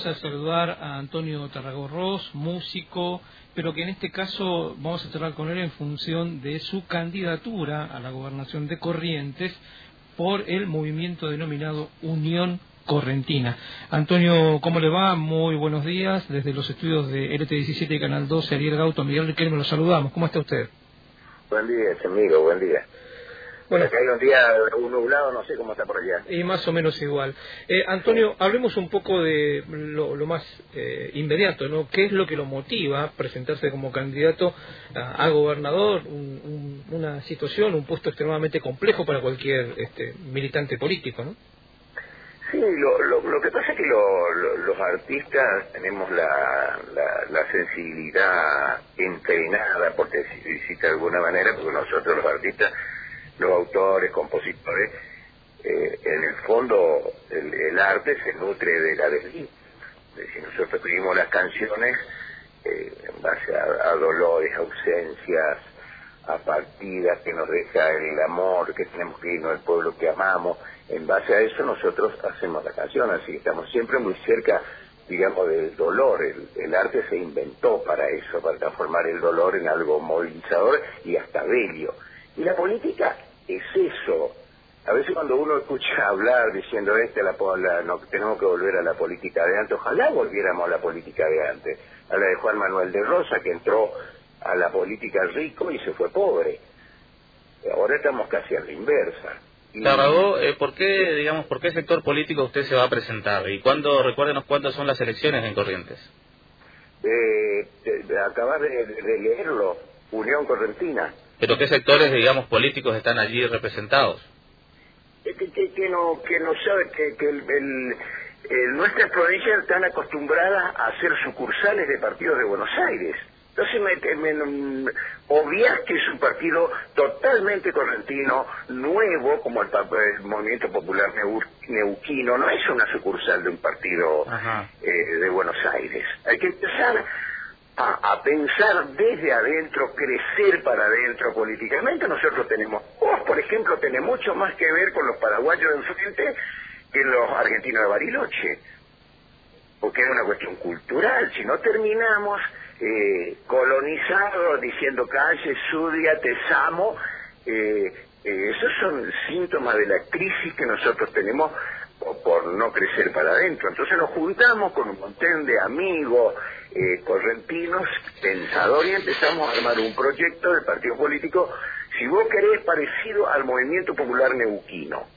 vamos a saludar a Antonio Tarragorros, músico, pero que en este caso vamos a charlar con él en función de su candidatura a la gobernación de Corrientes por el movimiento denominado Unión Correntina. Antonio, ¿cómo le va? Muy buenos días. Desde los estudios de LT17 y Canal 12, Ariel Gauto, Miguel Riquelme, lo saludamos. ¿Cómo está usted? Buen día, amigo, buen día. Bueno, acá hay un día nublado, no sé cómo está por allá. Y más o menos igual. Antonio, hablemos un poco de lo más inmediato, ¿no? ¿Qué es lo que lo motiva a presentarse como candidato a gobernador? Una situación, un puesto extremadamente complejo para cualquier militante político, ¿no? Sí, lo que pasa es que los artistas tenemos la sensibilidad entrenada, por decirlo de alguna manera, porque nosotros los artistas, los autores, compositores, en el fondo el arte se nutre de la desdicha. Es decir, nosotros escribimos las canciones en base a dolores, ausencias, a partidas que nos deja el amor, que tenemos que irnos del pueblo que amamos. En base a eso nosotros hacemos la canción, así que estamos siempre muy cerca, digamos, del dolor. El arte se inventó para eso, para transformar el dolor en algo movilizador y hasta bello. Y la política es eso. A veces cuando uno escucha hablar diciendo no, tenemos que volver a la política de antes, ojalá volviéramos a la política de antes, a la de Juan Manuel de Rosas, que entró a la política rico y se fue pobre. Ahora estamos casi a la inversa. Tarragó, ¿por qué sector político usted se va a presentar? Y recuérdenos cuántas son las elecciones en Corrientes. Acabas de leerlo, Unión Correntina. ¿Pero qué sectores, digamos, políticos están allí representados? Que no sabe que nuestras provincias están acostumbradas a hacer sucursales de partidos de Buenos Aires. Entonces obvias que es un partido totalmente correntino, nuevo, como el Movimiento Popular Neuquino, no es una sucursal de un partido de Buenos Aires. Hay que empezar a pensar desde adentro, crecer para adentro políticamente. Nosotros vos por ejemplo, tenés mucho más que ver con los paraguayos de enfrente que los argentinos de Bariloche, porque es una cuestión cultural. Si no terminamos colonizados diciendo calle, Sudia, Tesamo, esos son síntomas de la crisis que nosotros tenemos por no crecer para adentro. Entonces nos juntamos con un montón de amigos correntinos, pensadores, y empezamos a armar un proyecto de partido político, si vos querés, parecido al Movimiento Popular Neuquino.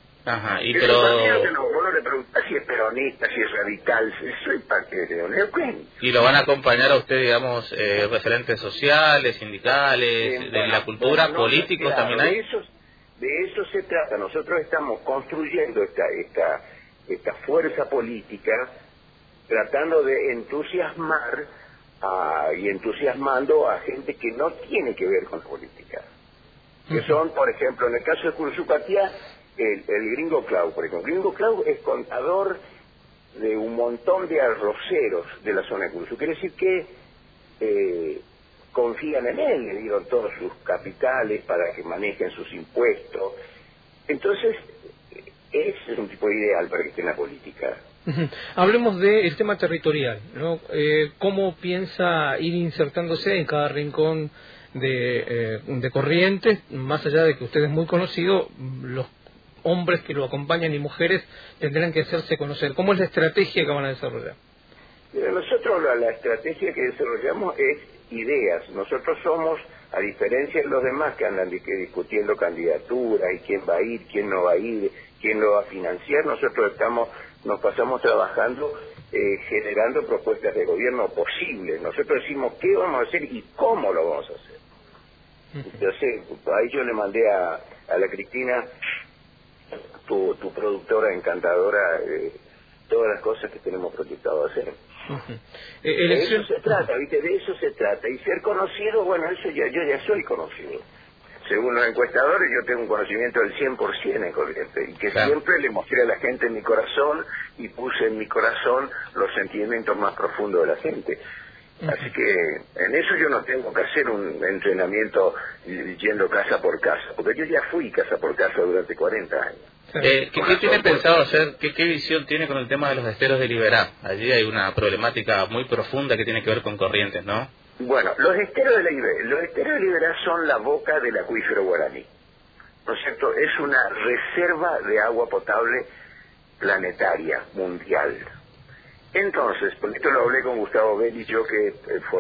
Vos no le preguntás si es peronista, si es radical, soy parte de Neuquén. ¿Y lo van a acompañar a usted, digamos, referentes sociales, sindicales, de la cultura, políticos también hay? De eso se trata. Nosotros estamos construyendo esta fuerza política, tratando de entusiasmar y entusiasmando a gente que no tiene que ver con política. Que son, por ejemplo, en el caso de Cursupatia, el Gringo Clau, por ejemplo. Gringo Clau es contador de un montón de arroceros de la zona de Cursu. Quiere decir que confían en él, le dieron todos sus capitales para que manejen sus impuestos. Entonces, ese es un tipo ideal para que esté en la política. Hablemos del tema territorial, ¿no? ¿Cómo piensa ir insertándose en cada rincón de Corrientes? Más allá de que usted es muy conocido, los hombres que lo acompañan y mujeres tendrán que hacerse conocer. ¿Cómo es la estrategia que van a desarrollar? Mira, nosotros la estrategia que desarrollamos es ideas. Nosotros somos, a diferencia de los demás que andan discutiendo candidaturas y quién va a ir, quién no va a ir, quién lo va a financiar, nosotros nos pasamos trabajando generando propuestas de gobierno posibles. Nosotros decimos qué vamos a hacer y cómo lo vamos a hacer. Entonces, ahí yo le mandé a la Cristina, tu productora encantadora, todas las cosas que tenemos proyectado hacer. De eso se trata, ¿viste? De eso se trata. Y ser conocido, bueno, eso yo ya soy conocido. Según los encuestadores, yo tengo un conocimiento del 100% en Corrientes, y que siempre le mostré a la gente en mi corazón y puse en mi corazón los sentimientos más profundos de la gente. Así que en eso yo no tengo que hacer un entrenamiento yendo casa por casa, porque yo ya fui casa por casa durante 40 años. ¿Qué tiene pensado hacer? ¿Qué visión tiene con el tema de los esteros de Liberá? Allí hay una problemática muy profunda que tiene que ver con Corrientes, ¿no? Bueno, los esteros de Liberá son la boca del acuífero guaraní, ¿no es cierto? Es una reserva de agua potable planetaria, mundial. Entonces, por esto lo hablé con Gustavo Belli, yo que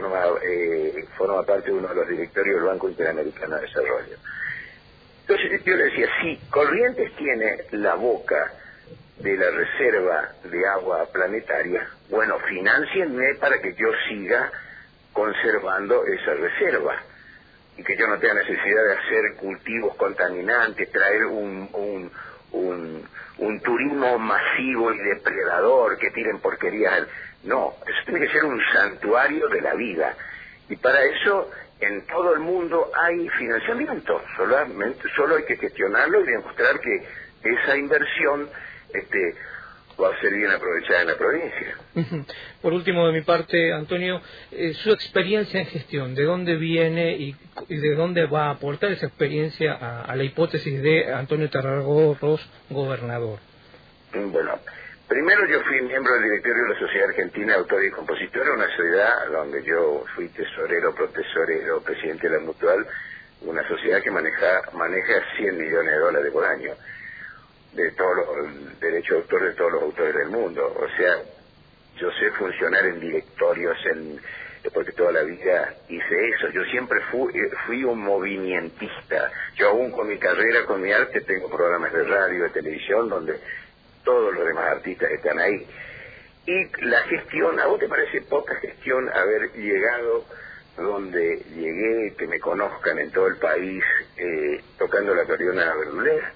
forma parte de uno de los directorios del Banco Interamericano de Desarrollo. Entonces yo le decía, si Corrientes tiene la boca de la reserva de agua planetaria, bueno, financienme para que yo siga conservando esa reserva y que yo no tenga necesidad de hacer cultivos contaminantes, traer un turismo masivo y depredador que tiren porquerías. No, eso tiene que ser un santuario de la vida, y para eso en todo el mundo hay financiamiento, solo hay que gestionarlo y demostrar que esa inversión va a ser bien aprovechada en la provincia. Por último, de mi parte, Antonio, su experiencia en gestión, ¿de dónde viene y de dónde va a aportar esa experiencia a la hipótesis de Antonio Tarragó Ros, gobernador? Bueno, primero yo fui miembro del directorio de la Sociedad Argentina de Autores y Compositores, una sociedad donde yo fui tesorero, protesorero, presidente de la Mutual, una sociedad que maneja $100 millones por año, de todos los derechos de autor de todos los autores del mundo. O sea, yo sé funcionar en directorios, porque toda la vida hice eso. Yo siempre fui un movimentista. Yo aún con mi carrera, con mi arte, tengo programas de radio, de televisión, donde todos los demás artistas están ahí. Y la gestión, ¿a vos te parece poca gestión haber llegado donde llegué, que me conozcan en todo el país, tocando la acordeona verdulera?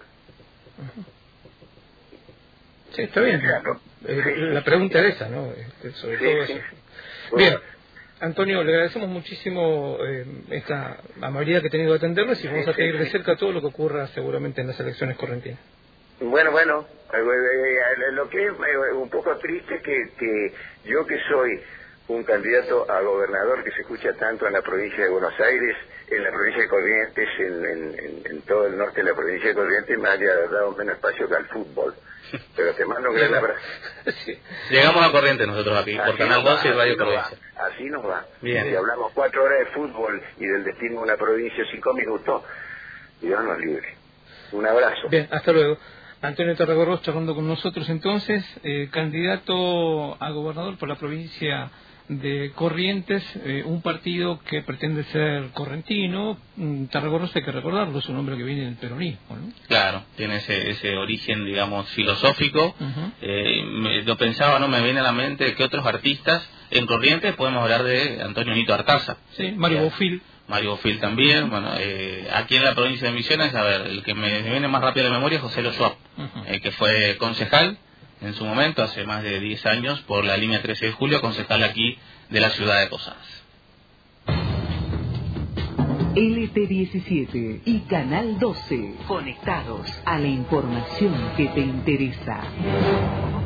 Sí, está bien. La pregunta es esa, ¿no? Sobre todo eso. Bien, Antonio, le agradecemos muchísimo esta amabilidad que ha tenido de atendernos y vamos a seguir de cerca todo lo que ocurra seguramente en las elecciones correntinas. Bueno, lo que es un poco triste que yo, que soy un candidato a gobernador que se escucha tanto en la provincia de Buenos Aires, en la provincia de Corrientes, en todo el norte de la provincia de Corrientes, me haya dado menos espacio que al fútbol. Pero te mando un gran abrazo. Sí. Llegamos a Corrientes nosotros aquí, por Canal 2 y Radio Provincia. Así nos va. Bien. Si hablamos 4 horas de fútbol y del destino de una provincia 5 minutos, Dios nos libre. Un abrazo. Bien, hasta luego. Antonio Tarragó Ros charlando con nosotros entonces, candidato a gobernador por la provincia de Corrientes, un partido que pretende ser correntino. Tarragó Ros, hay que recordarlo, es un hombre que viene del peronismo, ¿no? Claro, tiene ese origen, digamos, filosófico. Lo pensaba, no me viene a la mente que otros artistas en Corrientes. Podemos hablar de Antonio Nito Artaza. Sí, Mario Bofill. Mario Bofill también. Bueno, aquí en la provincia de Misiones, a ver, el que me viene más rápido a la memoria es José Lo Schwab, que fue concejal en su momento, hace más de 10 años, por la línea 13 de julio, concejal aquí de la ciudad de Posadas. LT17 y Canal 12, conectados a la información que te interesa.